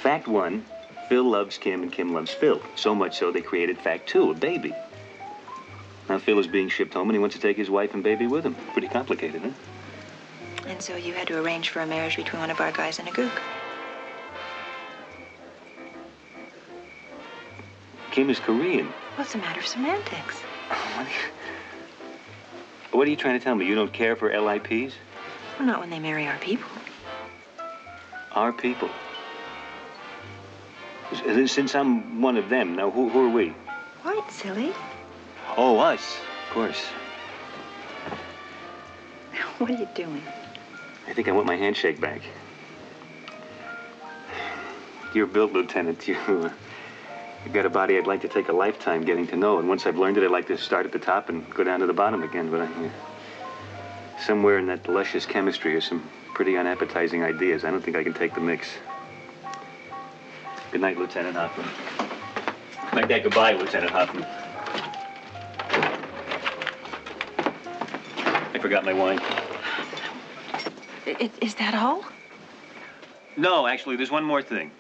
Fact one, Phil loves Kim and Kim loves Phil. So much so they created fact two, a baby. Now Phil is being shipped home and he wants to take his wife and baby with him. Pretty complicated, huh? And so you had to arrange for a marriage between one of our guys and a gook. Kim is Korean. Well, it's a matter of semantics. What are you trying to tell me? You don't care for LIPs? Well, not when they marry our people. Our people? Since I'm one of them, now who are we? What, silly? Oh, us, of course. What are you doing? I think I want my handshake back. You're built, Lieutenant. You've got a body I'd like to take a lifetime getting to know. And once I've learned it, I'd like to start at the top and go down to the bottom again. But somewhere in that luscious chemistry are some pretty unappetizing ideas. I don't think I can take the mix. Good night, Lieutenant Hoffman. Like that, goodbye, Lieutenant Hoffman. I forgot my wine. Is that all? No, actually, there's one more thing.